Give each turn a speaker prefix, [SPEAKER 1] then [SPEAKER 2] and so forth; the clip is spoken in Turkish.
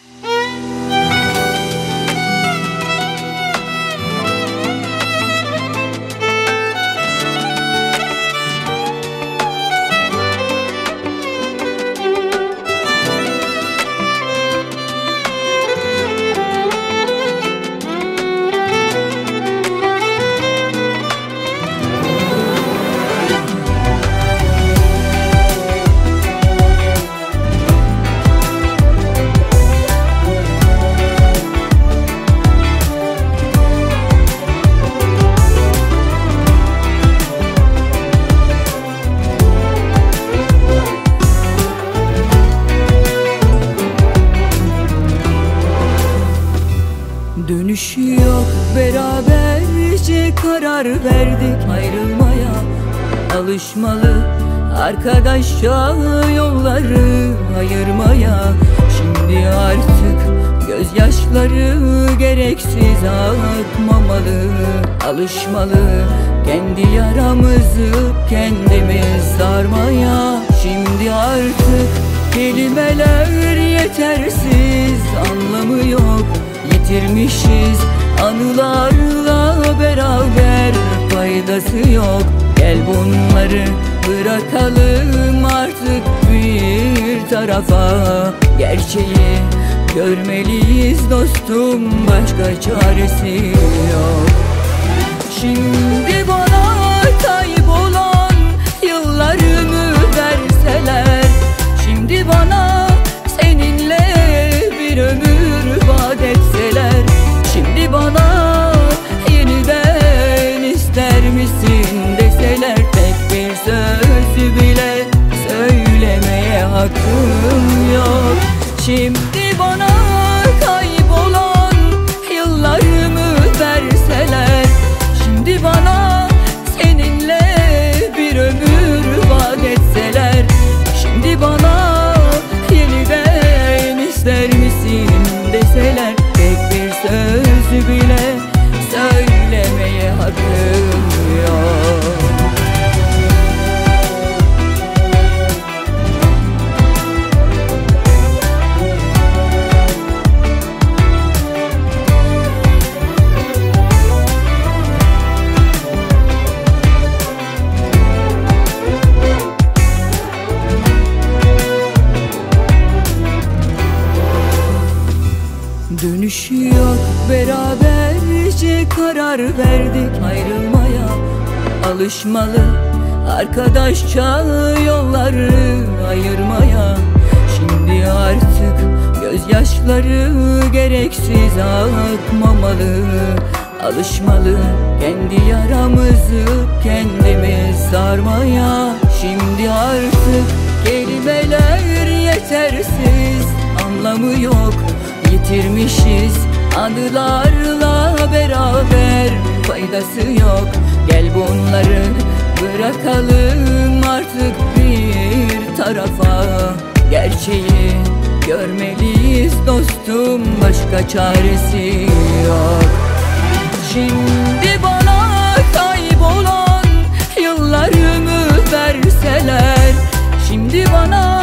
[SPEAKER 1] Dönüşü yok, beraberce karar verdik ayrılmaya. Alışmalı arkadaşça yolları ayırmaya. Şimdi artık gözyaşları gereksiz akmamalı. Alışmalı kendi yaramızı kendimiz sarmaya. Şimdi artık kelimeler yetersiz, anlamı yok. Yitirmişiz anılarla beraber, faydası yok. Gel bunları bırakalım artık bir tarafa. Gerçeği görmeliyiz dostum, başka çaresi yok. Şimdi bana kaybolan yıllarımı verseler, şimdi bana seninle bir ömür vaat etseler, şimdi bana yeniden ister misin deseler, tek bir söz bile söylemeye hakkım yok. Şimdi bana kaybolan yıllarımı verseler, şimdi bana seninle bir ömür vaat etseler, şimdi bana yeniden ister misin deseler, tek bir söz bile söylemeye hakkım yok. Dönüşü yok, beraberce karar verdik ayrılmaya. Alışmalı arkadaşça yolları ayırmaya. Şimdi artık gözyaşları gereksiz akmamalı. Alışmalı kendi yaramızı kendimiz sarmaya. Şimdi artık kelimeler yetersiz, anlamı yok. Yitirmişiz anılarla beraber, faydası yok. Gel bunları bırakalım artık bir tarafa. Gerçeği görmeliyiz dostum, başka çaresi yok. Şimdi bana kaybolan yıllarımı verseler, şimdi bana